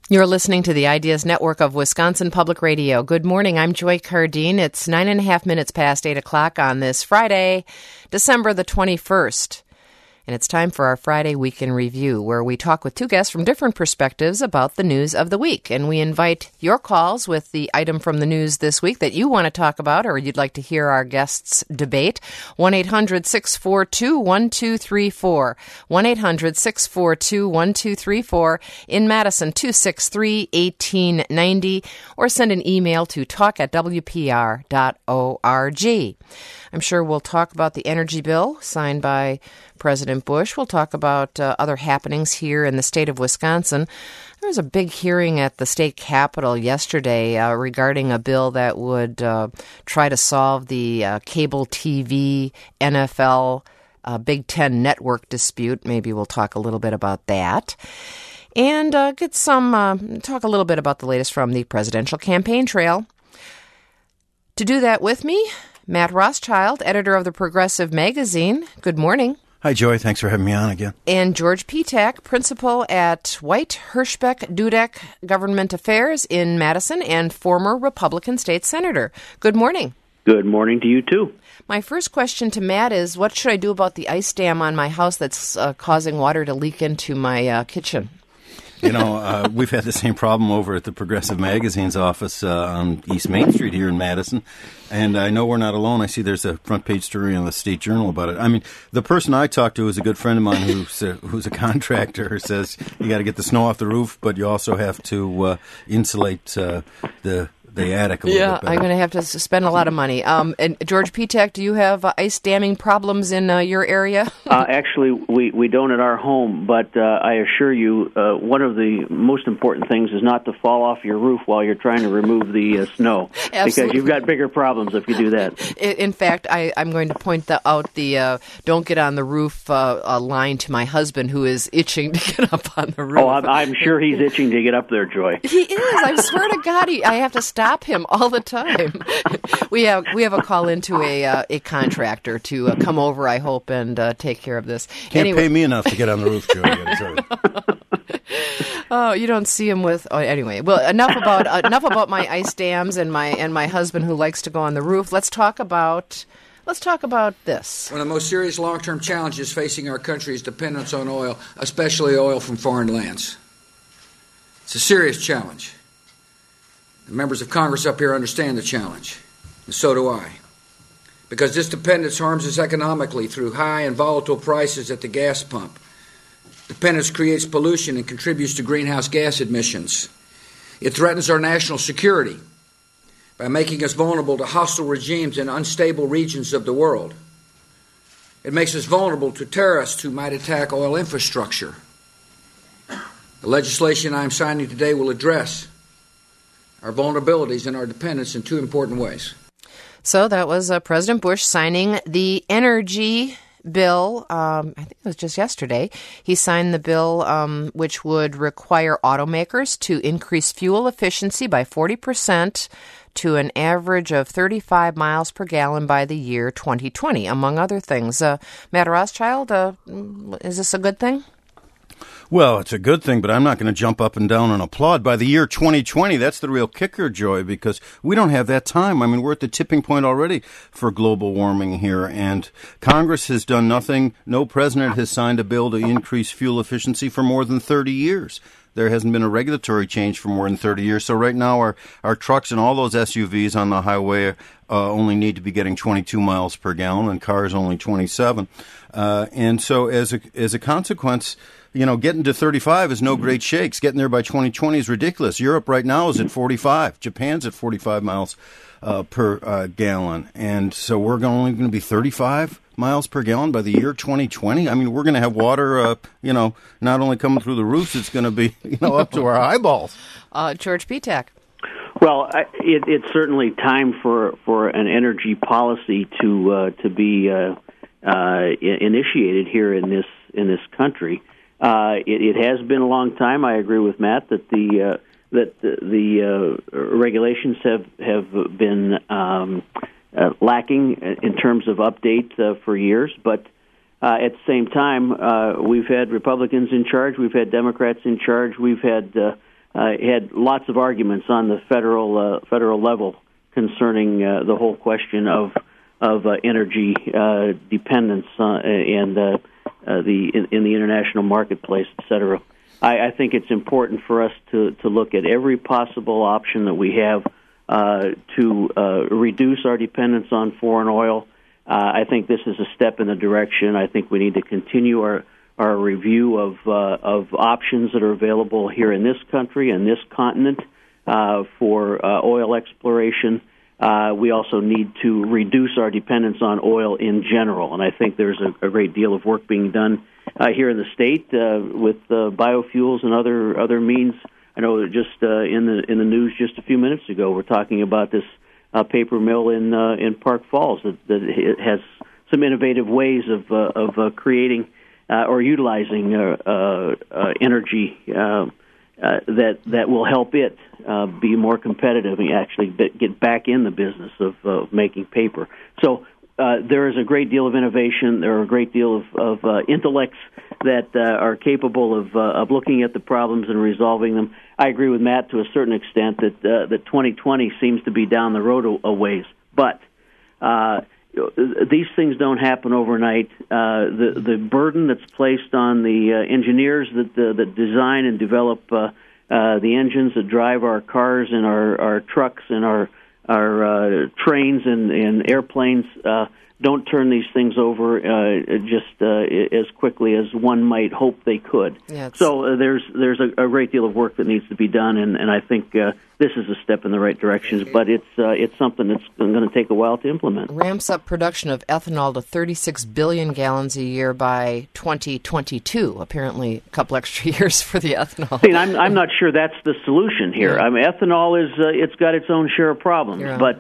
You're listening to the Ideas Network of Wisconsin Public Radio. Good morning. I'm Joy Cardine. It's 9.5 past 8 o'clock on this Friday, December the 21st. And it's time for our Friday Week in Review, where we talk with two guests from different perspectives about the news of the week. And we invite your calls with the item from the news this week that you want to talk about or you'd like to hear our guests debate. 1-800-642-1234. 1-800-642-1234. In Madison, 263-1890. Or send an email to talk@wpr.org. I'm sure we'll talk about the energy bill signed by President Bush. We'll talk about other happenings here in the state of Wisconsin. There was a big hearing at the state capitol yesterday regarding a bill that would try to solve the cable TV, NFL, Big Ten network dispute. Maybe we'll talk a little bit about that. And talk a little bit about the latest from the presidential campaign trail. To do that with me, Matt Rothschild, editor of the Progressive Magazine. Good morning. Hi, Joy. Thanks for having me on again. And George Petak, principal at White, Hirschbeck, Dudek Government Affairs in Madison and former Republican state senator. Good morning. Good morning to you, too. My first question to Matt is, what should I do about the ice dam on my house that's causing water to leak into my kitchen? You know, we've had the same problem over at the Progressive Magazine's office on East Main Street here in Madison, and I know we're not alone. I see there's a front page story in the State Journal about it. I mean, the person I talked to is a good friend of mine who's a contractor who says you got to get the snow off the roof, but you also have to insulate the attic a little bit better. I'm going to have to spend a lot of money. And George Petak, do you have ice damming problems in your area? Actually, we don't at our home, but I assure you, one of the most important things is not to fall off your roof while you're trying to remove the snow. Because you've got bigger problems if you do that. In fact, I'm going to point out the don't get on the roof line to my husband, who is itching to get up on the roof. Oh, I'm sure he's itching to get up there, Joy. He is. I swear to God, I have to stop him all the time. We have a call into a contractor to come over, I hope, and take care of this. Can't pay me enough to get on the roof, Joe. Oh, you don't see him with. Oh, anyway, well, enough about my ice dams and my husband who likes to go on the roof. Let's talk about this. One of the most serious long-term challenges facing our country is dependence on oil, especially oil from foreign lands. It's a serious challenge. The members of Congress up here understand the challenge, and so do I. Because this dependence harms us economically through high and volatile prices at the gas pump. Dependence creates pollution and contributes to greenhouse gas emissions. It threatens our national security by making us vulnerable to hostile regimes in unstable regions of the world. It makes us vulnerable to terrorists who might attack oil infrastructure. The legislation I am signing today will address our vulnerabilities and our dependence in two important ways. So that was President Bush signing the energy bill. I think it was just yesterday. He signed the bill which would require automakers to increase fuel efficiency by 40% to an average of 35 miles per gallon by the year 2020, among other things. Matt Rothschild, is this a good thing? Well, it's a good thing, but I'm not going to jump up and down and applaud. By the year 2020, that's the real kicker, Joy, because we don't have that time. I mean, we're at the tipping point already for global warming here, and Congress has done nothing. No president has signed a bill to increase fuel efficiency for more than 30 years. There hasn't been a regulatory change for more than 30 years. So right now our trucks and all those SUVs on the highway only need to be getting 22 miles per gallon, and cars only 27. And so as a consequence, you know, getting to 35 is no great shakes. Getting there by 2020 is ridiculous. Europe right now is at 45. Japan's at 45 miles per gallon. And so we're only going to be 35 miles per gallon by the year 2020. I mean, we're going to have water, not only coming through the roofs, it's going to be, up to our eyeballs. George Petak. Well, it's certainly time for an energy policy to be initiated here in this country. It has been a long time. I agree with Matt that the regulations have been lacking in terms of update for years. But at the same time, we've had Republicans in charge, we've had Democrats in charge, we've had had lots of arguments on the federal level concerning the whole question of energy dependence and in the international marketplace, et cetera. I think it's important for us to look at every possible option that we have to reduce our dependence on foreign oil. I think this is a step in the direction. I think we need to continue our review of options that are available here in this country and this continent for oil exploration. We also need to reduce our dependence on oil in general, and I think there's a great deal of work being done here in the state with biofuels and other means. I know just in the news just a few minutes ago, we're talking about this paper mill in Park Falls that has some innovative ways of creating or utilizing energy that will help it be more competitive and actually get back in the business of making paper. So there is a great deal of innovation. There are a great deal of intellects that are capable of looking at the problems and resolving them. I agree with Matt to a certain extent that 2020 seems to be down the road a ways, but these things don't happen overnight. The burden that's placed on the engineers that design and develop the engines that drive our cars and our trucks and our trains and airplanes don't turn these things over just as quickly as one might hope they could. Yeah, so there's a great deal of work that needs to be done, and I think this is a step in the right direction, but it's something that's going to take a while to implement. Ramps up production of ethanol to 36 billion gallons a year by 2022. Apparently, a couple extra years for the ethanol. See, I'm not sure that's the solution here. Yeah. I mean, ethanol is it's got its own share of problems, but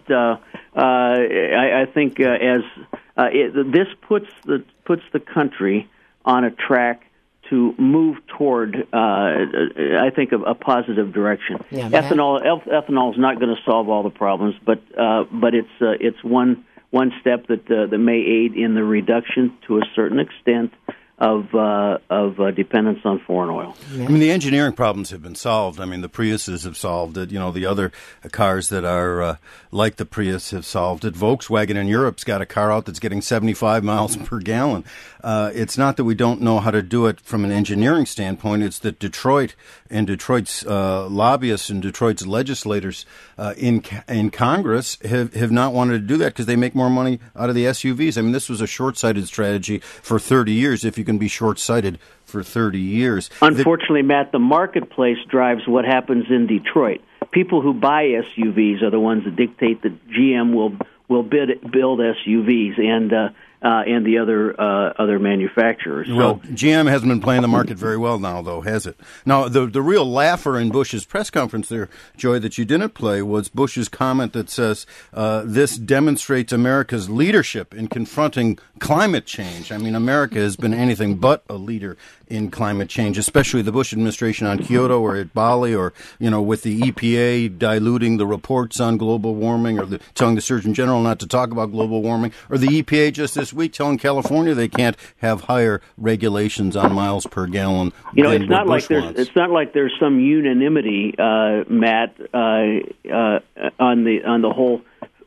I think this puts the country on a track to move toward, I think, a positive direction. Yeah, ethanol is not going to solve all the problems, but it's one step that may aid in the reduction to a certain extent of dependence on foreign oil. Yeah. I mean, the engineering problems have been solved. I mean, the Priuses have solved it. You know, the other cars that are like the Prius have solved it. Volkswagen in Europe's got a car out that's getting 75 miles per gallon. It's not that we don't know how to do it from an engineering standpoint. It's that Detroit and Detroit's lobbyists and Detroit's legislators in Congress have not wanted to do that because they make more money out of the SUVs. I mean, this was a short-sighted strategy for 30 years. If you can be short-sighted for 30 years. Unfortunately, Matt, the marketplace drives what happens in Detroit. People who buy SUVs are the ones that dictate that GM will build SUVs and the other manufacturers. Well, GM hasn't been playing the market very well now, though, has it? Now, the real laugher in Bush's press conference there, Joy, that you didn't play was Bush's comment that says this demonstrates America's leadership in confronting climate change. I mean, America has been anything but a leader in climate change, especially the Bush administration on Kyoto or at Bali, or, you know, with the EPA diluting the reports on global warming, or telling the Surgeon General not to talk about global warming, or the EPA just this week telling California they can't have higher regulations on miles per gallon. You know, it's not like there's some unanimity, Matt, on the whole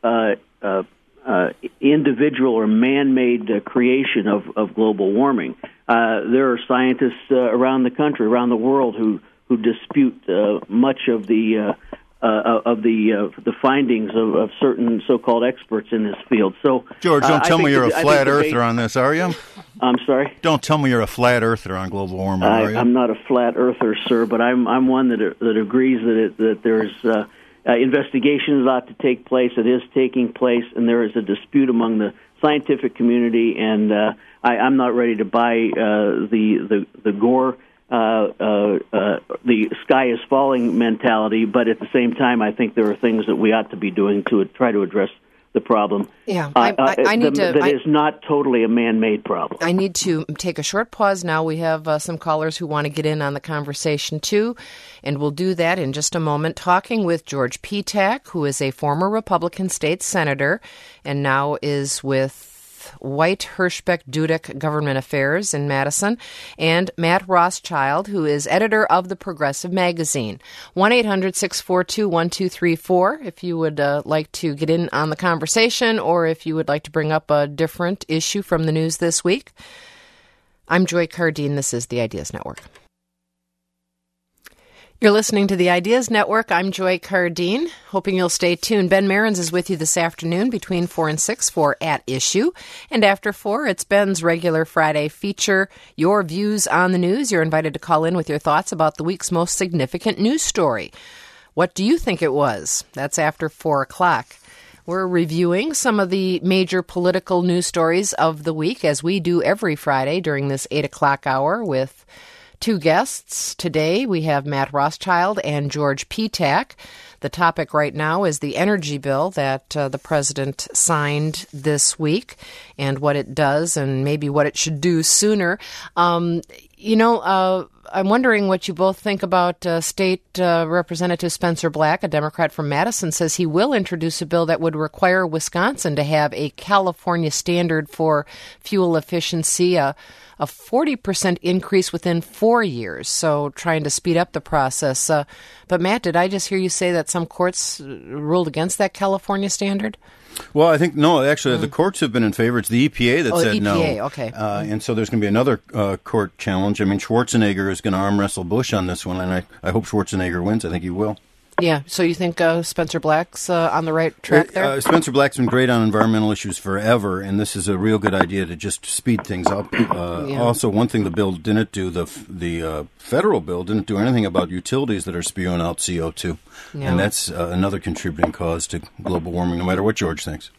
individual or man-made creation of global warming. There are scientists around the country, around the world, who dispute much of the findings of certain so-called experts in this field. So, George, don't tell me you're a flat earther on this, are you? I'm sorry? Don't tell me you're a flat earther on global warming, are you? I'm not a flat earther, sir, but I'm one that agrees that there's investigations ought to take place. It is taking place, and there is a dispute among the scientific community, and I'm not ready to buy the Gore the sky is falling mentality, but at the same time, I think there are things that we ought to be doing to try to address the problem. Yeah, I need to. That is not totally a man-made problem. I need to take a short pause now. We have some callers who want to get in on the conversation too, and we'll do that in just a moment. Talking with George Petak, who is a former Republican state senator and now is with with White Hirschbeck Dudek Government Affairs in Madison, and Matt Rothschild, who is editor of the Progressive Magazine. 1-800-642-1234 if you would like to get in on the conversation, or if you would like to bring up a different issue from the news this week. I'm Joy Cardine. This is the Ideas Network. You're listening to the Ideas Network. I'm Joy Cardine, hoping you'll stay tuned. Ben Mehrens is with you this afternoon between 4 and 6 for At Issue. And after 4, it's Ben's regular Friday feature, Your Views on the News. You're invited to call in with your thoughts about the week's most significant news story. What do you think it was? That's after 4 o'clock. We're reviewing some of the major political news stories of the week, as we do every Friday during this 8 o'clock hour with two guests. Today we have Matt Rothschild and George Petak. The topic right now is the energy bill that the president signed this week and what it does and maybe what it should do sooner. I'm wondering what you both think about State Representative Spencer Black, a Democrat from Madison, says he will introduce a bill that would require Wisconsin to have a California standard for fuel efficiency, a 40% increase within 4 years, so trying to speed up the process. But Matt, did I just hear you say that some courts ruled against that California standard? Well, I think, no, actually, the courts have been in favor. It's the EPA that said EPA, no. Okay. And so there's going to be another court challenge. I mean, Schwarzenegger is going to arm wrestle Bush on this one, and I hope Schwarzenegger wins. I think he will. Yeah, so you think Spencer Black's on the right track there? Spencer Black's been great on environmental issues forever, and this is a real good idea to just speed things up. Also, one thing the bill didn't do, the federal bill didn't do anything about utilities that are spewing out CO2. Yeah. And that's another contributing cause to global warming, no matter what George thinks.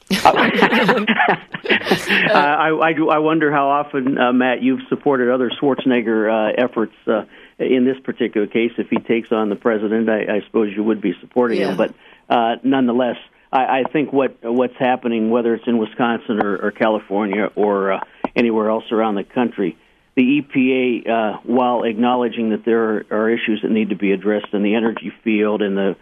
I wonder how often, Matt, you've supported other Schwarzenegger efforts. In this particular case, if he takes on the president, I suppose you would be supporting him. But nonetheless, I think what's happening, whether it's in Wisconsin or California or anywhere else around the country, the EPA, while acknowledging that there are issues that need to be addressed in the energy field and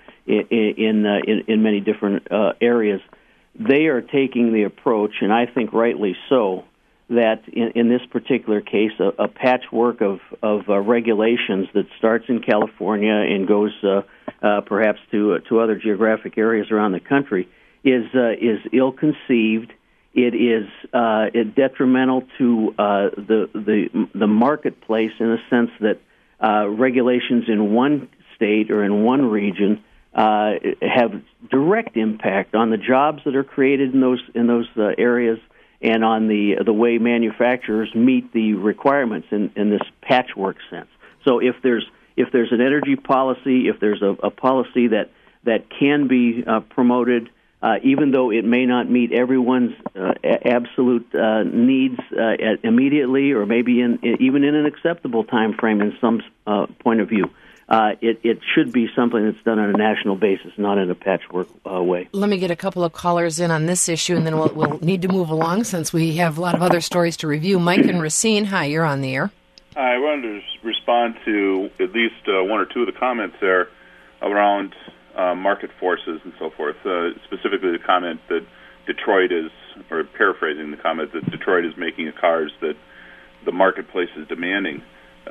in many different areas, they are taking the approach, and I think rightly so, that in this particular case, a patchwork of regulations that starts in California and goes perhaps to other geographic areas around the country is ill-conceived. It is detrimental to the marketplace in the sense that regulations in one state or in one region have direct impact on the jobs that are created in those areas, and on the way manufacturers meet the requirements in this patchwork sense. So if there's an energy policy, if there's a policy that can be promoted, even though it may not meet everyone's absolute needs immediately, or maybe even in an acceptable time frame in some point of view, it should be something that's done on a national basis, not in a patchwork way. Let me get a couple of callers in on this issue, and then we'll need to move along since we have a lot of other stories to review. Mike and Racine, hi, you're on the air. I wanted to respond to at least one or two of the comments there around market forces and so forth, specifically the comment that Detroit is, or paraphrasing the comment that Detroit is making the cars that the marketplace is demanding.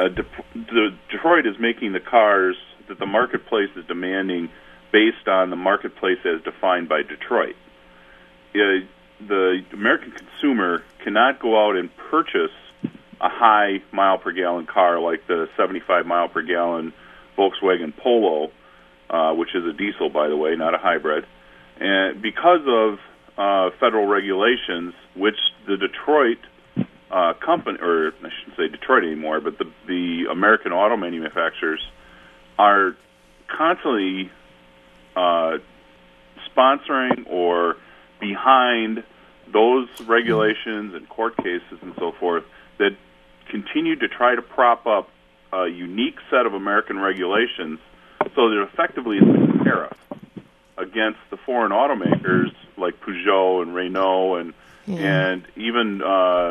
Detroit is making the cars that the marketplace is demanding based on the marketplace as defined by Detroit. The American consumer cannot go out and purchase a high mile-per-gallon car like the 75 mile-per-gallon Volkswagen Polo, which is a diesel, by the way, not a hybrid, and because of federal regulations, which the Detroit company, or I shouldn't say Detroit anymore, but the American auto manufacturers are constantly sponsoring or behind those regulations and court cases and so forth that continue to try to prop up a unique set of American regulations so that effectively it's a tariff against the foreign automakers like Peugeot and Renault and even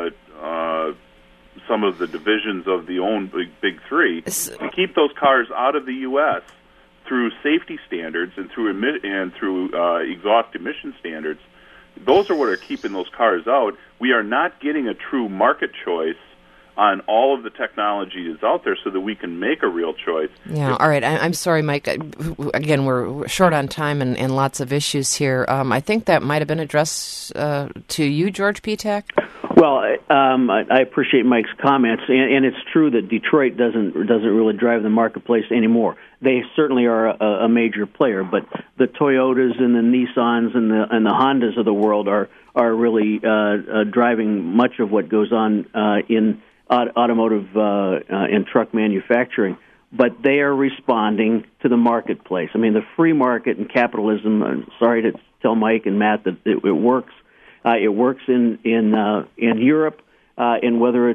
some of the divisions of the own big three to keep those cars out of the U.S. through safety standards and through exhaust emission standards those are what are keeping those cars out. We are not getting a true market choice on all of the technology that's out there so that we can make a real choice. Yeah, all right. I'm sorry, Mike. Again, we're short on time and lots of issues here. I think that might have been addressed to you, George Petak. Well, I appreciate Mike's comments, and it's true that Detroit doesn't really drive the marketplace anymore. They certainly are a major player, but the Toyotas and the Nissans and the Hondas of the world are really driving much of what goes on in automotive and truck manufacturing. But they are responding to the marketplace. I mean, the free market and capitalism. I'm sorry to tell Mike and Matt that it works. It works in Europe, and whether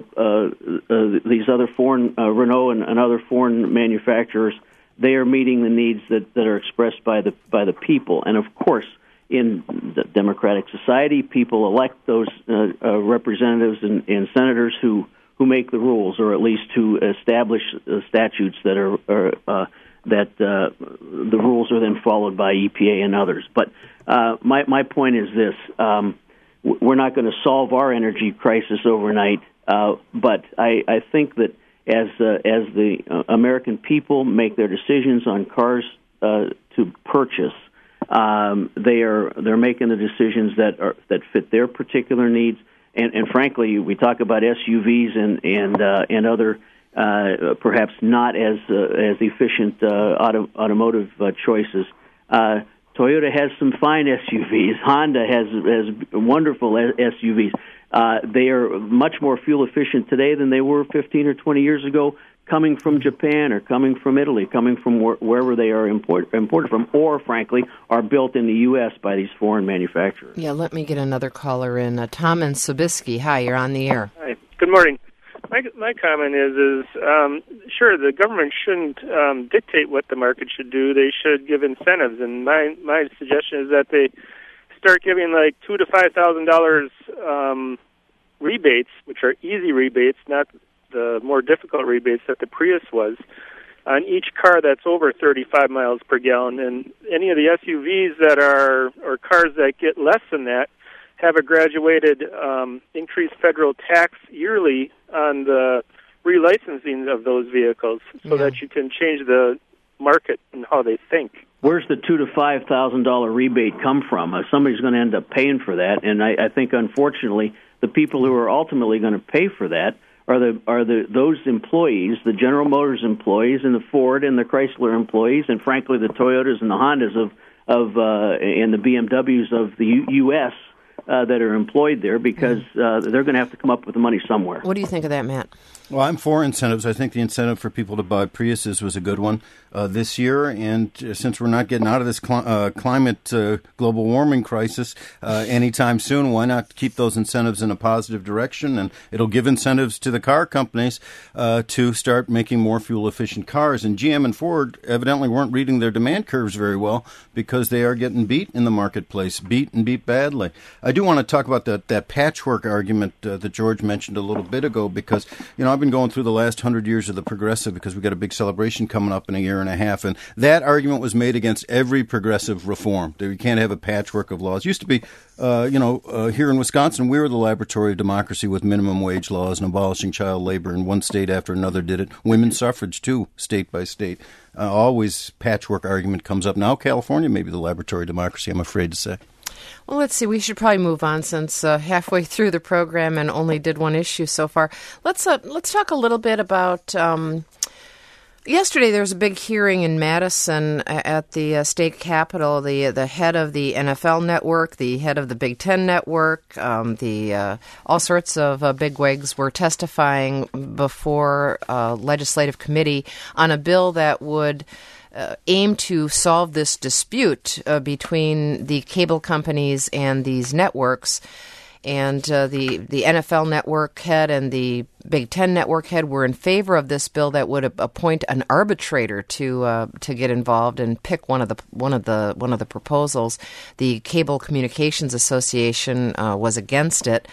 it's these other foreign Renault and other foreign manufacturers, they are meeting the needs that are expressed by the people. And of course, in the democratic society, people elect those representatives and senators who make the rules, or at least who establish statutes that are that the rules are then followed by EPA and others. But my point is this: we're not going to solve our energy crisis overnight. But I think that as the American people make their decisions on cars to purchase, they're making the decisions that fit their particular needs. And frankly, we talk about SUVs and other perhaps not as efficient automotive choices. Toyota has some fine SUVs. Honda has wonderful SUVs. They are much more fuel efficient today than they were 15 or 20 years ago, coming from Japan or coming from Italy, coming from wherever they are imported from, or, frankly, are built in the U.S. by these foreign manufacturers. Yeah, let me get another caller in. Tom and Sobieski. Hi, you're on the air. Hi. Good morning. My comment is sure, the government shouldn't dictate what the market should do. They should give incentives, and my suggestion is that they start giving like $2,000 to $5,000 rebates, which are easy rebates, not the more difficult rebates that the Prius was, on each car that's over 35 miles per gallon. And any of the SUVs that are, or cars that get less than that, have a graduated increased federal tax yearly on the relicensing of those vehicles, so that you can change the market and how they think. Where's the $2,000 to $5,000 rebate come from? Somebody's going to end up paying for that, and I think, unfortunately, the people who are ultimately going to pay for that are those employees, the General Motors employees, and the Ford and the Chrysler employees, and frankly, the Toyotas and the Hondas and the BMWs of the U.S. That are employed there, because they're going to have to come up with the money somewhere. What do you think of that, Matt? Well, I'm for incentives. I think the incentive for people to buy Priuses was a good one this year. And since we're not getting out of this climate global warming crisis anytime soon, why not keep those incentives in a positive direction? And it'll give incentives to the car companies to start making more fuel-efficient cars. And GM and Ford evidently weren't reading their demand curves very well, because they are getting beat in the marketplace, beat badly. I do want to talk about that patchwork argument that George mentioned a little bit ago, because, I've been going through the last 100 years of the progressive, because we've got a big celebration coming up in a year and a half, and that argument was made against every progressive reform. You can't have a patchwork of laws. It used to be, here in Wisconsin, we were the laboratory of democracy with minimum wage laws and abolishing child labor, and one state after another did it. Women's suffrage, too, state by state. Always patchwork argument comes up. Now California may be the laboratory of democracy, I'm afraid to say. Well, let's see. We should probably move on, since halfway through the program and only did one issue so far. Let's talk a little bit about. Yesterday, there was a big hearing in Madison at the state capitol. The head of the NFL Network, the head of the Big Ten Network, all sorts of bigwigs were testifying before a legislative committee on a bill that would aim to solve this dispute between the cable companies and these networks. And the NFL Network head and the Big Ten Network head were in favor of this bill that would appoint an arbitrator to get involved and pick one of the proposals. The Cable Communications Association was against it.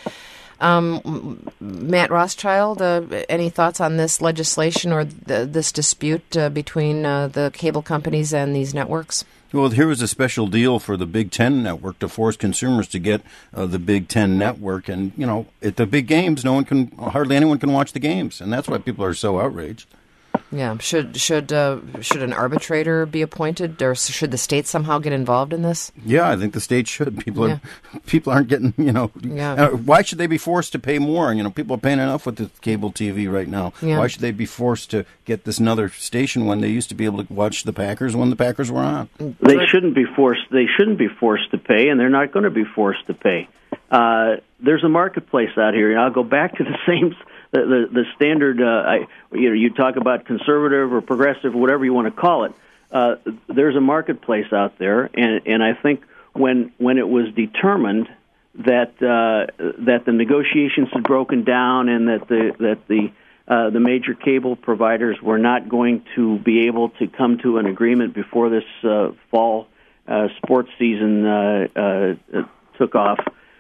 Matt Rothschild, any thoughts on this legislation or this dispute between the cable companies and these networks? Well, here was a special deal for the Big Ten network to force consumers to get the Big Ten network. And, at the big games, hardly anyone can watch the games. And that's why people are so outraged. Yeah. Should an arbitrator be appointed, or should the state somehow get involved in this? Yeah, I think the state should. People aren't getting, why should they be forced to pay more? People are paying enough with the cable TV right now. Yeah. Why should they be forced to get this another station when they used to be able to watch the Packers when the Packers were on? They shouldn't be forced. They shouldn't be forced to pay, and they're not going to be forced to pay. There's a marketplace out here, and I'll go back to the same. The standard, you talk about conservative or progressive, whatever you want to call it. There's a marketplace out there, and I think when it was determined that the negotiations had broken down and that the major cable providers were not going to be able to come to an agreement before this fall sports season took off.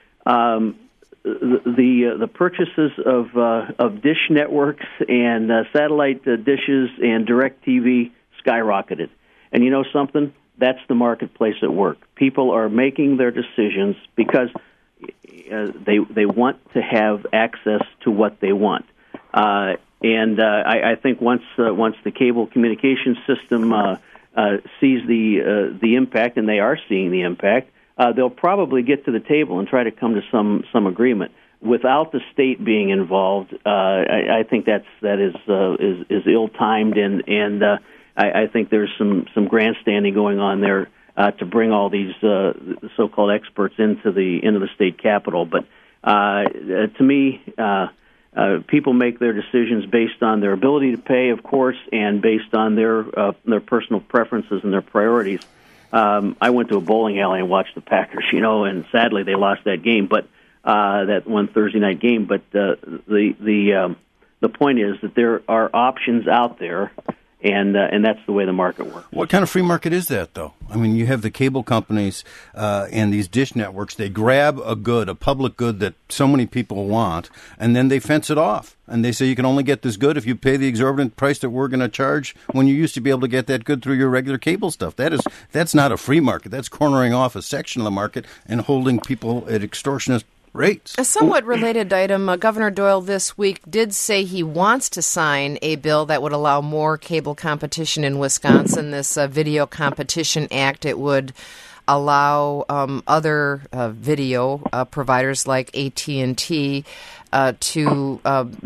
The purchases of dish networks and satellite dishes and DirecTV skyrocketed. And you know something? That's the marketplace at work. People are making their decisions because they want to have access to what they want. And I think once the cable communication system sees the impact, and they are seeing the impact, they'll probably get to the table and try to come to some agreement. Without the state being involved, I think that is ill-timed, and I think there's some grandstanding going on there to bring all these so-called experts into the state capitol. But to me, people make their decisions based on their ability to pay, of course, and based on their personal preferences and their priorities. I went to a bowling alley and watched the Packers, and sadly they lost that game, but that one Thursday night game. But the point is that there are options out there, and that's the way the market works. What kind of free market is that, though? I mean, you have the cable companies and these dish networks. They grab a public good that so many people want, and then they fence it off. And they say you can only get this good if you pay the exorbitant price that we're going to charge when you used to be able to get that good through your regular cable stuff. That's not a free market. That's cornering off a section of the market and holding people at extortionate rates. A somewhat related item, Governor Doyle this week did say he wants to sign a bill that would allow more cable competition in Wisconsin, this Video Competition Act. It would allow other video providers like AT&T to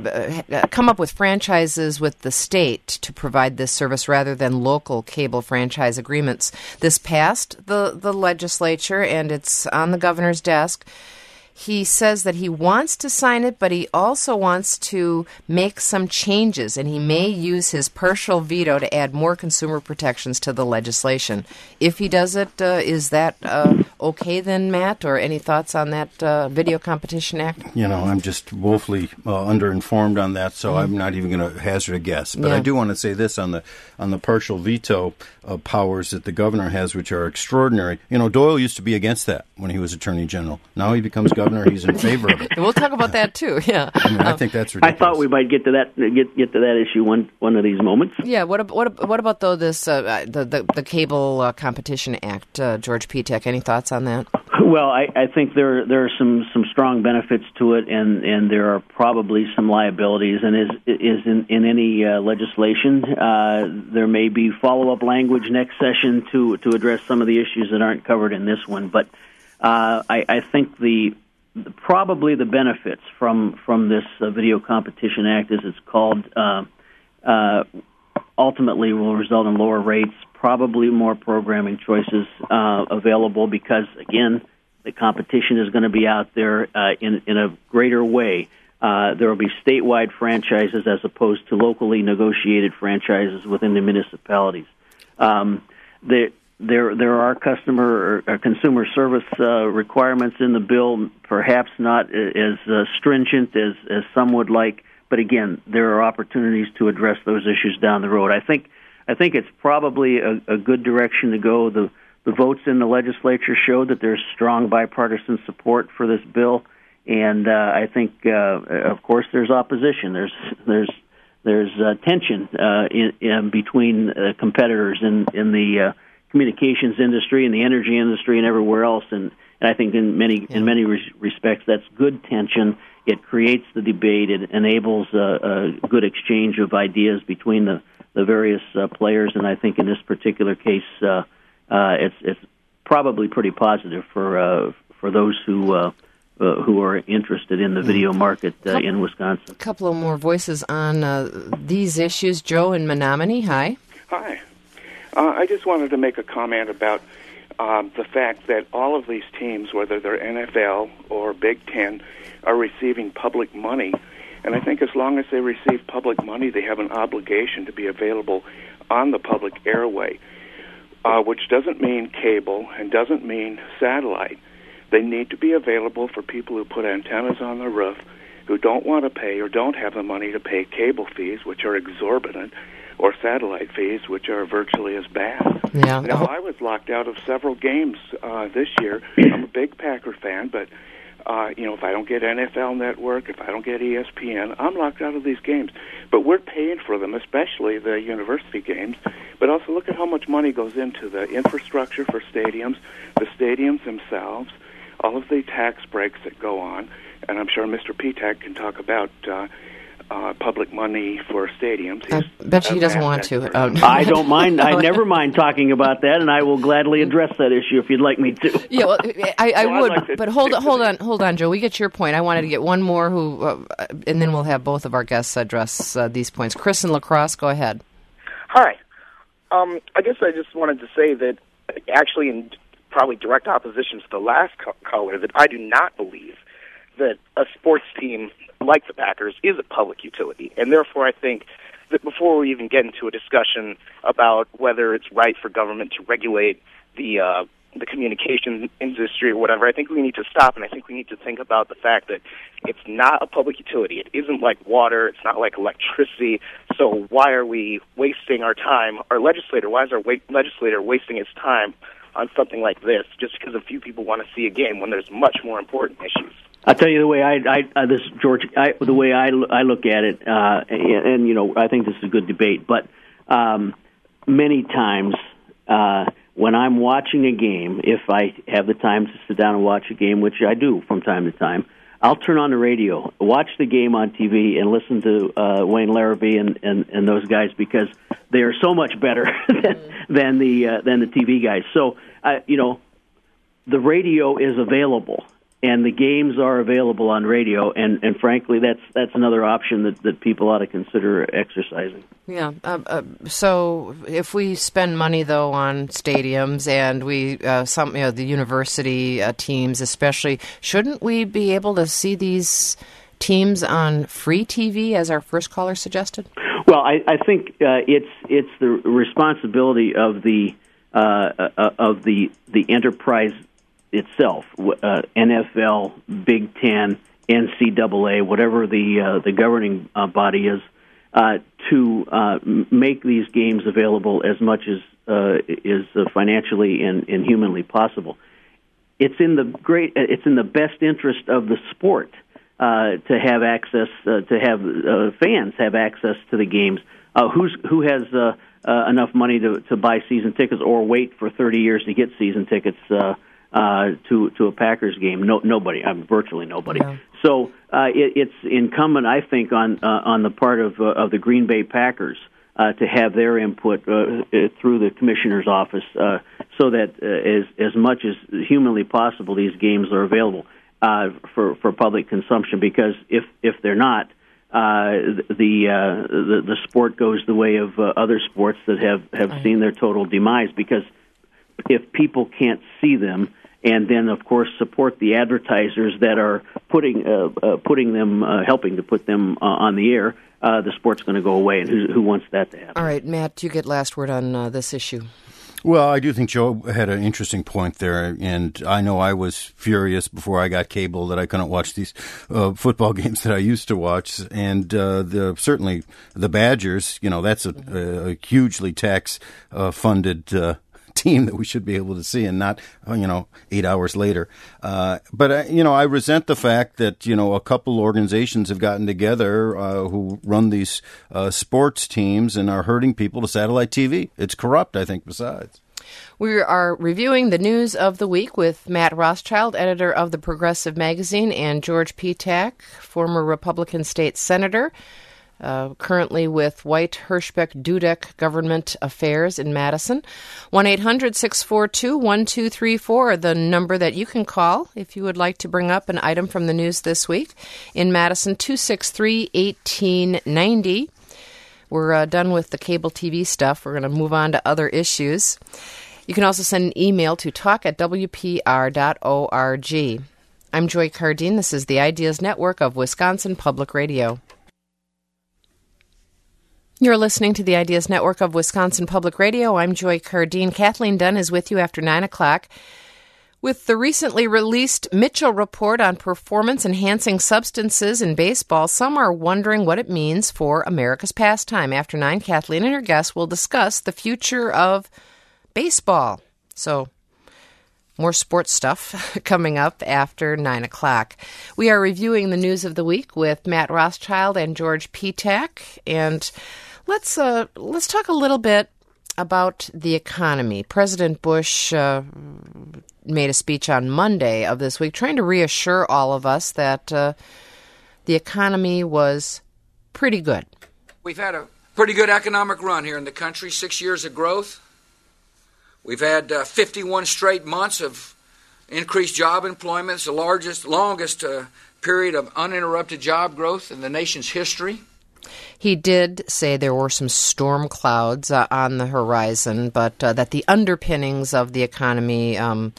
come up with franchises with the state to provide this service rather than local cable franchise agreements. This passed the legislature, and it's on the governor's desk. He says that he wants to sign it, but he also wants to make some changes, and he may use his partial veto to add more consumer protections to the legislation. If he does it, is that okay then, Matt? Or any thoughts on that Video Competition Act? I'm just woefully underinformed on that, so I'm not even going to hazard a guess. But I do want to say this on the partial veto powers that the governor has, which are extraordinary. Doyle used to be against that when he was Attorney General. Now he becomes governor. He's in favor of it. We'll talk about that too. Yeah, I think that's ridiculous. I thought we might get to that issue one of these moments. Yeah. What about though this the Cable Competition Act, George Petek? Any thoughts on that? Well, I think there are some strong benefits to it, and there are probably some liabilities. And is in any legislation, there may be follow-up language next session to address some of the issues that aren't covered in this one. But I think probably the benefits from this Video Competition Act, as it's called, ultimately will result in lower rates, probably more programming choices available because, again, the competition is going to be out there in a greater way. There will be statewide franchises as opposed to locally negotiated franchises within the municipalities. There are customer or consumer service requirements in the bill, perhaps not as stringent as some would like, but again, there are opportunities to address those issues down the road. I think it's probably a good direction to go. The votes in the legislature showed that there's strong bipartisan support for this bill, and I think, of course, there's opposition. There's tension in between competitors in the communications industry and the energy industry and everywhere else. And I think in many respects that's good tension. It creates the debate. It enables a good exchange of ideas between the various players. And I think in this particular case, it's probably pretty positive for those who are interested in the video market in Wisconsin. A couple of more voices on these issues. Joe in Menominee, hi. Hi. I just wanted to make a comment about the fact that all of these teams, whether they're NFL or Big Ten, are receiving public money. And I think as long as they receive public money, they have an obligation to be available on the public airway, which doesn't mean cable and doesn't mean satellite. They need to be available for people who put antennas on the roof, who don't want to pay or don't have the money to pay cable fees, which are exorbitant, or satellite fees, which are virtually as bad. Yeah. Now, I was locked out of several games this year. I'm a big Packer fan, but if I don't get NFL Network, if I don't get ESPN, I'm locked out of these games. But we're paying for them, especially the university games. But also look at how much money goes into the infrastructure for stadiums, the stadiums themselves, all of the tax breaks that go on. And I'm sure Mr. Petak can talk about public money for stadiums. I bet he doesn't want to. I don't mind. I never mind talking about that, and I will gladly address that issue if you'd like me to. Yeah, well, I would, like but hold on, Joe. We get your point. I wanted to get one more, and then we'll have both of our guests address these points. Chris in La Crosse, go ahead. Hi. I guess I just wanted to say that, actually, in probably direct opposition to the last caller, that I do not believe that a sports team like the Packers is a public utility. And therefore, I think that before we even get into a discussion about whether it's right for government to regulate the communication industry or whatever, I think we need to stop, and I think we need to think about the fact that it's not a public utility. It isn't like water. It's not like electricity. So why are we wasting our time? Why is our legislator wasting his time on something like this just because a few people want to see a game when there's much more important issues? I'll tell you the way this is George. The way I look at it, and I think this is a good debate. But many times when I'm watching a game, if I have the time to sit down and watch a game, which I do from time to time, I'll turn on the radio, watch the game on TV, and listen to Wayne Larrabee and those guys because they are so much better than the TV guys. So the radio is available. And the games are available on radio, and frankly, that's another option that people ought to consider exercising. Yeah. So if we spend money though on stadiums and the university teams especially, shouldn't we be able to see these teams on free TV, as our first caller suggested? Well, I think it's the responsibility of the enterprise itself, NFL, Big Ten, NCAA, whatever the governing body is, to make these games available as much as is financially and humanly possible. It's in the best interest of the sport to have access, to have fans have access to the games. Who has enough money to buy season tickets or wait for 30 years to get season tickets? To a Packers game, nobody. Virtually nobody. Yeah. So it's incumbent, I think, on the part of the Green Bay Packers to have their input through the commissioner's office, so that as much as humanly possible, these games are available for public consumption. Because if they're not, the sport goes the way of other sports that have seen their total demise. Because if people can't see them, and then, of course, support the advertisers that are putting them, helping to put them on the air, the sport's going to go away. And who wants that to happen? All right, Matt, you get last word on this issue. Well, I do think Joe had an interesting point there, and I know I was furious before I got cable that I couldn't watch these football games that I used to watch, and certainly the Badgers. That's a hugely tax-funded team that we should be able to see, and not 8 hours later. But I resent the fact that a couple organizations have gotten together who run these sports teams and are herding people to satellite TV. It's corrupt, I think. Besides. We are reviewing the news of the week with Matt Rothschild, editor of the Progressive Magazine, and George Petak, former Republican state senator, currently with White Hirschbeck Dudek Government Affairs in Madison. 1-800-642-1234, the number that you can call if you would like to bring up an item from the news this week. In Madison, 263-1890. We're done with the cable TV stuff. We're going to move on to other issues. You can also send an email to talk@wpr.org. I'm Joy Cardine. This is the Ideas Network of Wisconsin Public Radio. You're listening to the Ideas Network of Wisconsin Public Radio. I'm Joy Cardine. Kathleen Dunn is with you after 9 o'clock. With the recently released Mitchell Report on performance-enhancing substances in baseball, some are wondering what it means for America's pastime. After 9, Kathleen and her guests will discuss the future of baseball. So, more sports stuff coming up after 9 o'clock. We are reviewing the news of the week with Matt Rothschild and George Petak. And let's talk a little bit about the economy. President Bush made a speech on Monday of this week trying to reassure all of us that the economy was pretty good. We've had a pretty good economic run here in the country, 6 years of growth. We've had 51 straight months of increased job employment. It's the longest period of uninterrupted job growth in the nation's history. He did say there were some storm clouds on the horizon, but that the underpinnings of the economy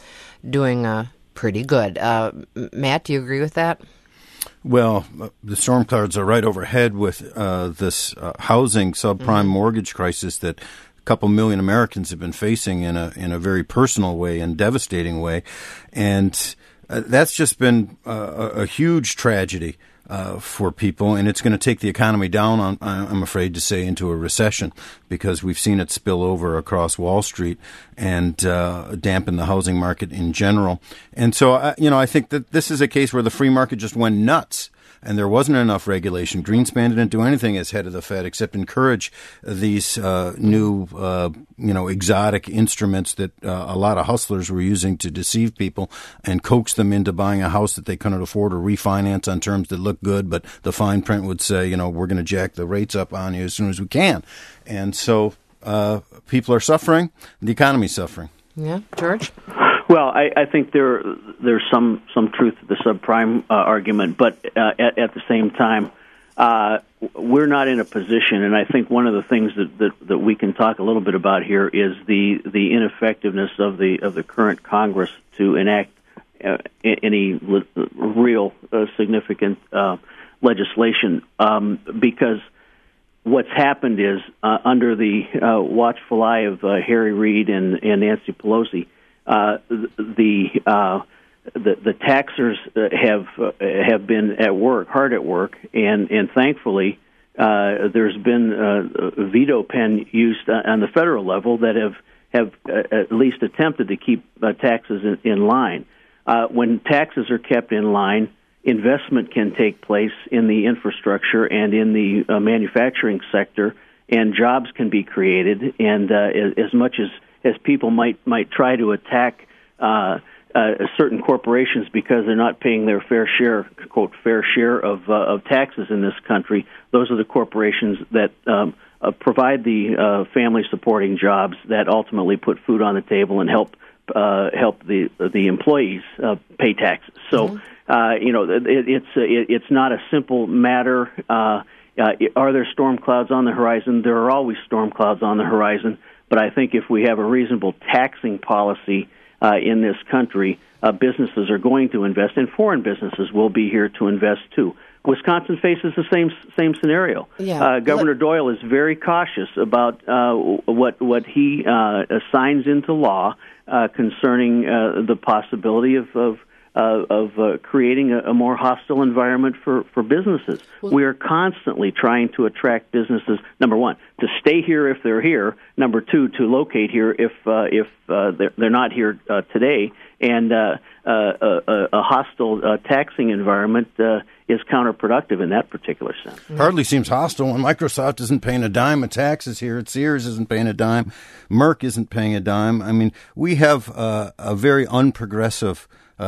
doing pretty good. Matt, do you agree with that? Well, the storm clouds are right overhead with this housing subprime mortgage crisis that a couple million Americans have been facing in a very personal way and devastating way, and that's just been a huge tragedy for people, and it's going to take the economy down, I'm afraid to say, into a recession, because we've seen it spill over across Wall Street and dampen the housing market in general. And so, I think that this is a case where the free market just went nuts, and there wasn't enough regulation. Greenspan didn't do anything as head of the Fed except encourage these new, exotic instruments that a lot of hustlers were using to deceive people and coax them into buying a house that they couldn't afford or refinance on terms that looked good, but the fine print would say, we're going to jack the rates up on you as soon as we can. And so people are suffering. The economy's suffering. Yeah, George? Well, I think there's some truth to the subprime argument, but at the same time, we're not in a position, and I think one of the things that we can talk a little bit about here is the ineffectiveness of the current Congress to enact any real significant legislation, because what's happened is under the watchful eye of Harry Reid and Nancy Pelosi, the taxers have been hard at work, and thankfully there's been a veto pen used on the federal level that have at least attempted to keep taxes in line. When taxes are kept in line, investment can take place in the infrastructure and in the manufacturing sector, and jobs can be created. And as much as people might try to attack certain corporations because they're not paying their fair share, quote, fair share of taxes in this country, those are the corporations that provide the family-supporting jobs that ultimately put food on the table and help the employees pay taxes. So, it's not a simple matter. Are there storm clouds on the horizon? There are always storm clouds on the horizon. But I think if we have a reasonable taxing policy in this country, businesses are going to invest, and foreign businesses will be here to invest too. Wisconsin faces the same scenario. Yeah. Governor Doyle is very cautious about what he signs into law concerning the possibility of creating a more hostile environment for businesses. We are constantly trying to attract businesses, number one, to stay here if they're here, number two, to locate here if they're not here today, and a hostile taxing environment is counterproductive in that particular sense. Hardly seems hostile when Microsoft isn't paying a dime of taxes here. Sears isn't paying a dime. Merck isn't paying a dime. I mean, we have a very unprogressive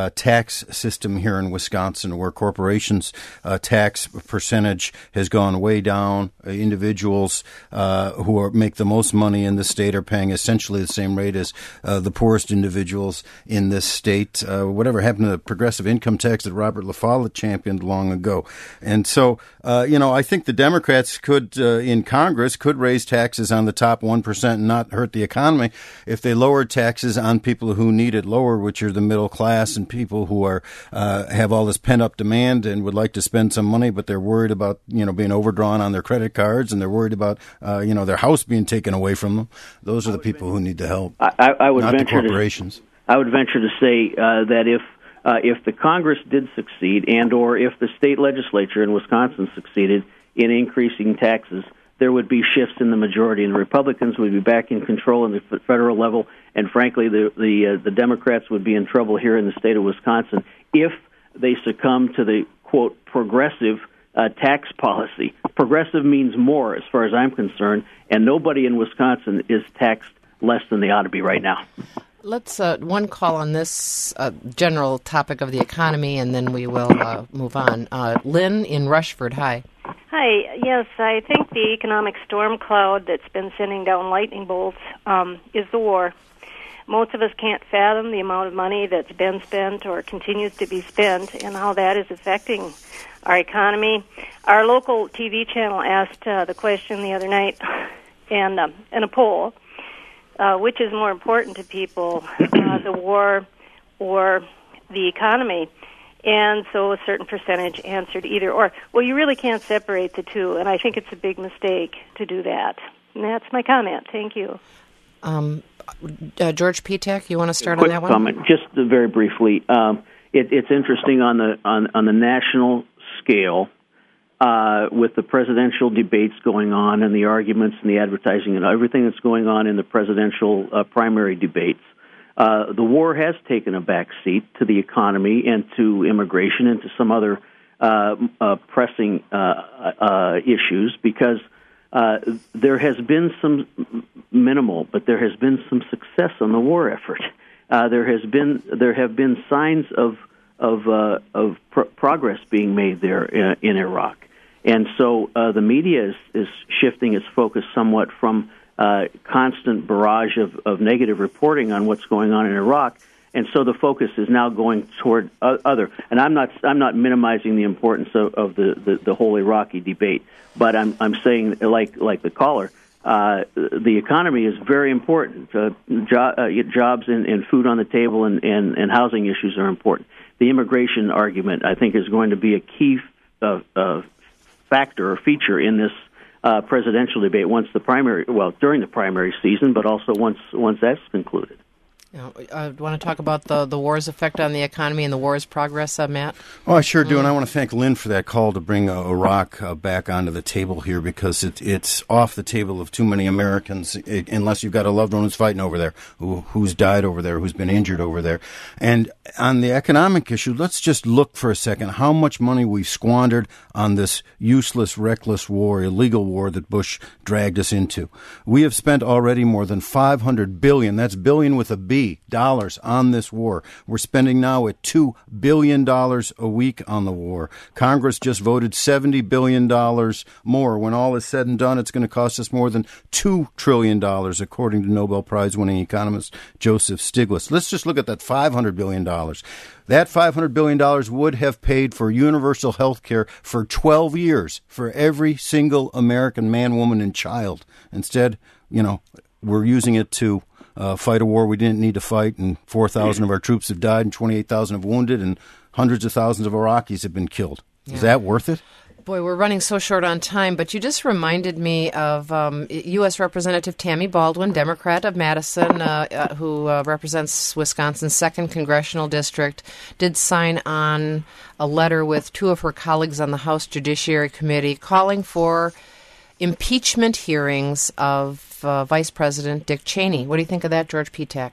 tax system here in Wisconsin, where corporations' tax percentage has gone way down. Individuals who make the most money in the state are paying essentially the same rate as the poorest individuals in this state. Whatever happened to the progressive income tax that Robert La Follette championed long ago? And so, I think the Democrats could, in Congress, could raise taxes on the top 1% and not hurt the economy if they lowered taxes on people who need it lower, which are the middle class and people who are have all this pent-up demand and would like to spend some money, but they're worried about being overdrawn on their credit cards, and they're worried about their house being taken away from them. Those are the people who need the help, I would not venture the corporations. I would venture to say that if the Congress did succeed, and or if the state legislature in Wisconsin succeeded in increasing taxes, there would be shifts in the majority, and the Republicans would be back in control in the federal level, and frankly, the Democrats would be in trouble here in the state of Wisconsin if they succumb to the, quote, progressive tax policy. Progressive means more, as far as I'm concerned, and nobody in Wisconsin is taxed less than they ought to be right now. Let's one call on this general topic of the economy, and then we will move on. Lynn in Rushford, hi. Hi. Yes, I think the economic storm cloud that's been sending down lightning bolts is the war. Most of us can't fathom the amount of money that's been spent or continues to be spent and how that is affecting our economy. Our local TV channel asked the question the other night in a poll, which is more important to people, the war or the economy? And so a certain percentage answered either or. Well, you really can't separate the two, and I think it's a big mistake to do that. And that's my comment. Thank you. George Petak, you want to start on that one? Comment, just very briefly. It's interesting on the national scale with the presidential debates going on and the arguments and the advertising and everything that's going on in the presidential primary debates. The war has taken a back seat to the economy and to immigration and to some other pressing issues because there has been some minimal, but there has been some success on the war effort. There have been signs of progress being made there in Iraq, and so the media is shifting its focus somewhat from constant barrage of negative reporting on what's going on in Iraq, and so the focus is now going toward other. And I'm not minimizing the importance of the whole Iraqi debate, but I'm saying like the caller, the economy is very important. Jobs and food on the table and housing issues are important. The immigration argument, I think, is going to be a key factor or feature in this presidential debate during the primary season, but also once that's concluded. Want to talk about the war's effect on the economy and the war's progress, Matt? Oh, I sure do, and I want to thank Lynn for that call to bring Iraq back onto the table here because it's off the table of too many Americans, unless you've got a loved one who's fighting over there, who's died over there, who's been injured over there. And on the economic issue, let's just look for a second how much money we've squandered on this useless, reckless war, illegal war that Bush dragged us into. We have spent already more than $500 billion, that's billion with a B, dollars on this war. We're spending now at $2 billion a week on the war. Congress just voted $70 billion more. When all is said and done, it's going to cost us more than $2 trillion, according to Nobel Prize-winning economist Joseph Stiglitz. Let's just look at that $500 billion. That $500 billion would have paid for universal health care for 12 years for every single American man, woman, and child. Instead, we're using it to fight a war we didn't need to fight, and 4,000 of our troops have died, and 28,000 have wounded, and hundreds of thousands of Iraqis have been killed. Is that worth it? Boy, we're running so short on time, but you just reminded me of U.S. Representative Tammy Baldwin, Democrat of Madison, who represents Wisconsin's 2nd Congressional District, did sign on a letter with 2 of her colleagues on the House Judiciary Committee calling for impeachment hearings of Vice President Dick Cheney. What do you think of that, George Petak?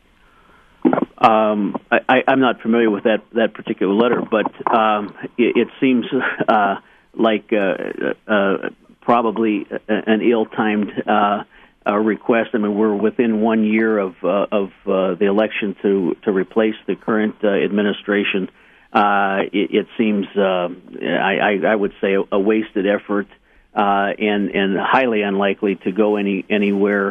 I'm not familiar with that particular letter, but it seems like probably an ill-timed request. I mean, we're within 1 year of the election to replace the current administration. It seems, I would say, a wasted effort and highly unlikely to go anywhere.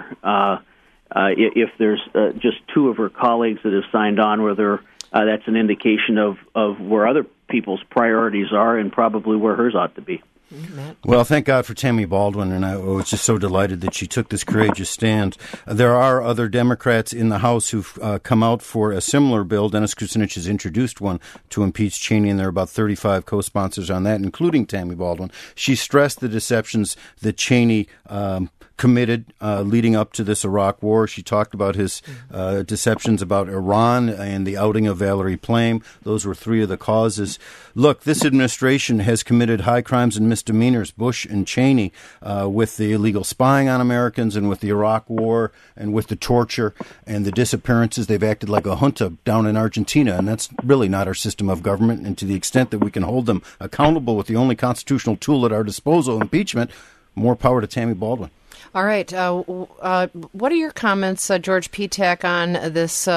If there's just 2 of her colleagues that have signed on with her, that's an indication of where other people's priorities are and probably where hers ought to be. Well, thank God for Tammy Baldwin, and I was just so delighted that she took this courageous stand. There are other Democrats in the House who've come out for a similar bill. Dennis Kucinich has introduced one to impeach Cheney, and there are about 35 co-sponsors on that, including Tammy Baldwin. She stressed the deceptions that Cheney committed leading up to this Iraq war. She talked about his deceptions about Iran and the outing of Valerie Plame. Those were 3 of the causes. Look, this administration has committed high crimes and misdemeanors, Bush and Cheney, with the illegal spying on Americans and with the Iraq war and with the torture and the disappearances. They've acted like a junta down in Argentina, and that's really not our system of government. And to the extent that we can hold them accountable with the only constitutional tool at our disposal, impeachment, more power to Tammy Baldwin. All right. What are your comments, George Petak, on this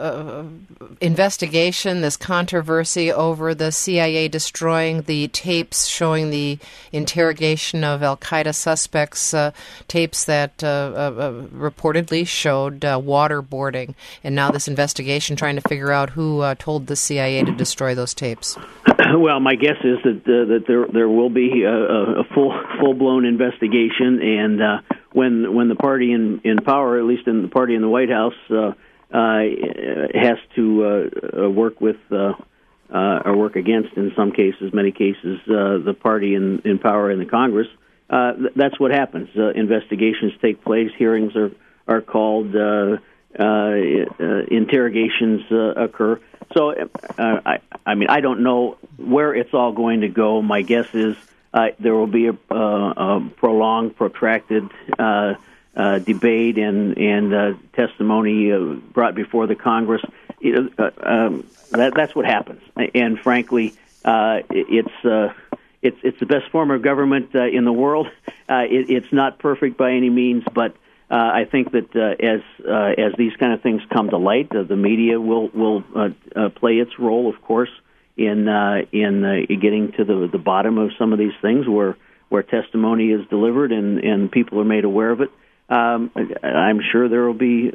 investigation, this controversy over the CIA destroying the tapes showing the interrogation of al-Qaeda suspects, tapes that reportedly showed waterboarding, and now this investigation trying to figure out who told the CIA to destroy those tapes? Well, my guess is that there will be a full-blown investigation, and when the party in power, at least in the party in the White House, has to work with or work against, in some cases, many cases, the party in power in the Congress, that's what happens. Investigations take place, hearings are called, interrogations occur. So, I mean, I don't know where it's all going to go. My guess is there will be a prolonged, protracted debate and testimony brought before the Congress. That's what happens. And frankly, it's the best form of government in the world. It's not perfect by any means, but I think that as these kind of things come to light, the media will play its role, of course, in getting to the bottom of some of these things where testimony is delivered and people are made aware of it. I'm sure there will be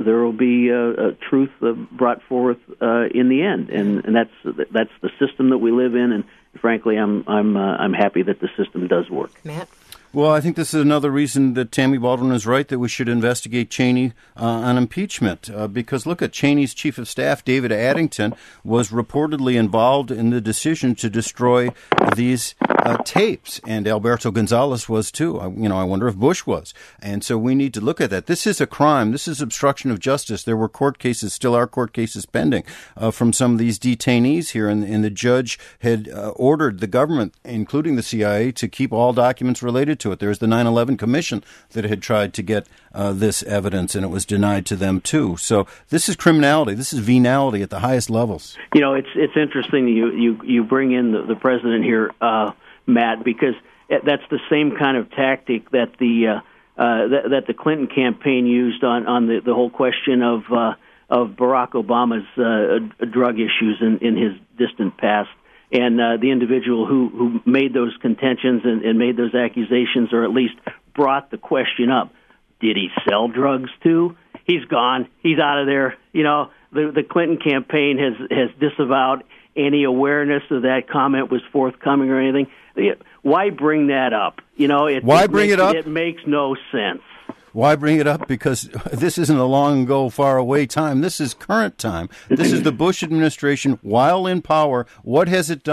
truth brought forth in the end, and that's the system that we live in. And frankly, I'm happy that the system does work. Matt? Well, I think this is another reason that Tammy Baldwin is right, that we should investigate Cheney on impeachment. Because look at Cheney's chief of staff, David Addington, was reportedly involved in the decision to destroy these tapes, and Alberto Gonzales was too. I wonder if Bush was. And so we need to look at that. This is a crime. This is obstruction of justice. There were court cases, still are court cases pending from some of these detainees here, and the judge had ordered the government, including the CIA, to keep all documents related to it. There's the 9/11 Commission that had tried to get this evidence, and it was denied to them too. So this is criminality. This is venality at the highest levels. You know, it's interesting you bring in the president here, Matt, because that's the same kind of tactic that the Clinton campaign used on the whole question of Barack Obama's drug issues in his distant past. And the individual who made those contentions and made those accusations, or at least brought the question up, did he sell drugs too? He's gone. He's out of there. You know, the Clinton campaign has disavowed any awareness of that comment was forthcoming or anything. Why bring that up? You know, it makes no sense. Why bring it up? Because this isn't a long ago, far away time. This is current time. This is the Bush administration while in power. What has it done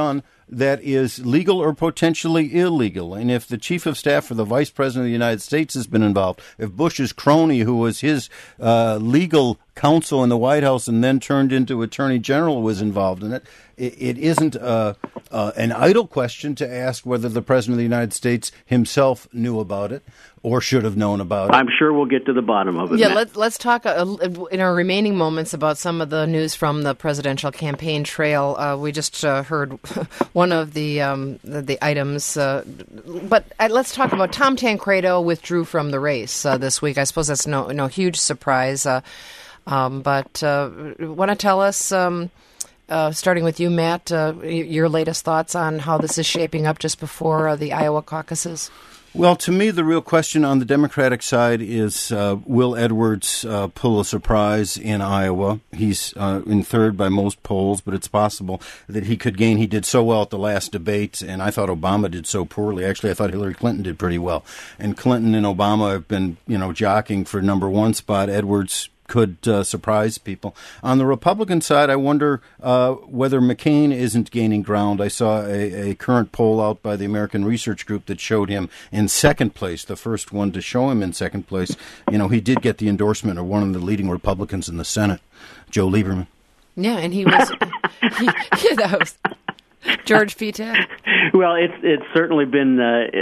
that is legal or potentially illegal. And if the chief of staff for the vice president of the United States has been involved, if Bush's crony, who was his legal counsel in the White House and then turned into attorney general, was involved in it, it isn't an idle question to ask whether the president of the United States himself knew about it or should have known about it. I'm sure we'll get to the bottom of it. Yeah, Matt. let's talk in our remaining moments about some of the news from the presidential campaign trail. We just heard one of the items, but let's talk about Tom Tancredo withdrew from the race this week. I suppose that's no huge surprise, but want to tell us, starting with you, Matt, your latest thoughts on how this is shaping up just before the Iowa caucuses? Well, to me, the real question on the Democratic side is, will Edwards pull a surprise in Iowa? He's in third by most polls, but it's possible that he could gain. He did so well at the last debate, and I thought Obama did so poorly. Actually, I thought Hillary Clinton did pretty well. And Clinton and Obama have been, jockeying for number one spot. Edwards could surprise people. On the Republican side, I wonder whether McCain isn't gaining ground. I saw a current poll out by the American Research Group that showed him in second place, the first one to show him in second place. He did get the endorsement of one of the leading Republicans in the Senate, Joe Lieberman. Yeah, and he was... that was George Petak. Well, it's certainly been,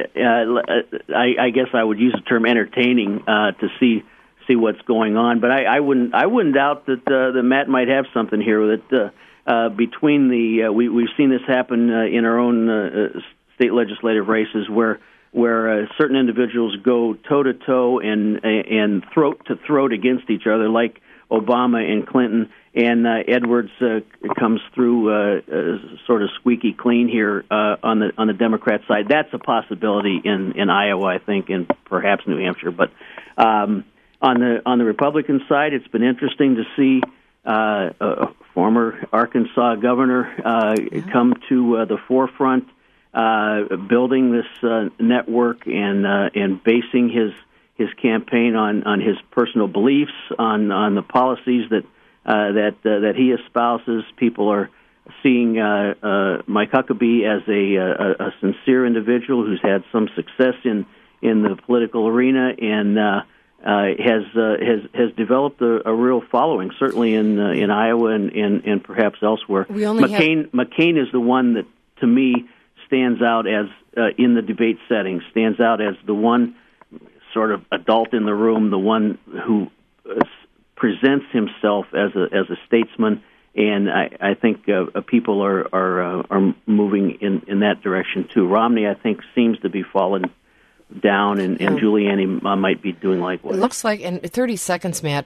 I guess I would use the term entertaining to see what's going on, but I wouldn't doubt that Matt might have something here. That between we've seen this happen in our own state legislative races where certain individuals go toe to toe and throat to throat against each other, like Obama and Clinton, and Edwards comes through sort of squeaky clean here on the Democrat side. That's a possibility in Iowa, I think, and perhaps New Hampshire, but. On the Republican side, it's been interesting to see a former Arkansas governor come to the forefront, building this network and basing his campaign on his personal beliefs, on the policies that he espouses. People are seeing Mike Huckabee as a sincere individual who's had some success in the political arena and. Has developed a real following, certainly in Iowa and perhaps elsewhere. McCain is the one that, to me, stands out as in the debate setting, stands out as the one sort of adult in the room, the one who presents himself as a statesman, and I think people are moving in that direction too. Romney, I think, seems to be falling down, and Giuliani might be doing likewise. It looks like, in 30 seconds, Matt,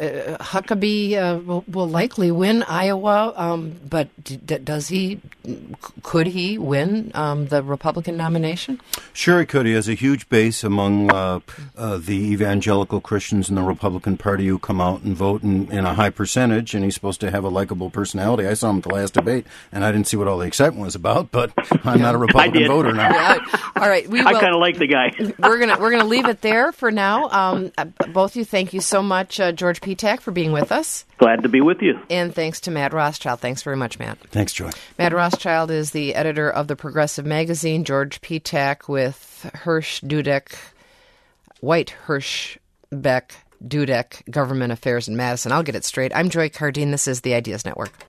Huckabee will likely win Iowa, but could he win the Republican nomination? Sure he could. He has a huge base among the evangelical Christians in the Republican Party who come out and vote in a high percentage, and he's supposed to have a likable personality. I saw him at the last debate, and I didn't see what all the excitement was about, but I'm not a Republican voter now. Yeah. All right, I kind of like the guy. We're gonna leave it there for now. Both of you, thank you so much, George Petak, for being with us. Glad to be with you. And thanks to Matt Rothschild. Thanks very much, Matt. Thanks, Joy. Matt Rothschild is the editor of the Progressive Magazine. George Petak with White Hirschbeck Dudek Government Affairs in Madison. I'll get it straight. I'm Joy Cardine. This is the Ideas Network.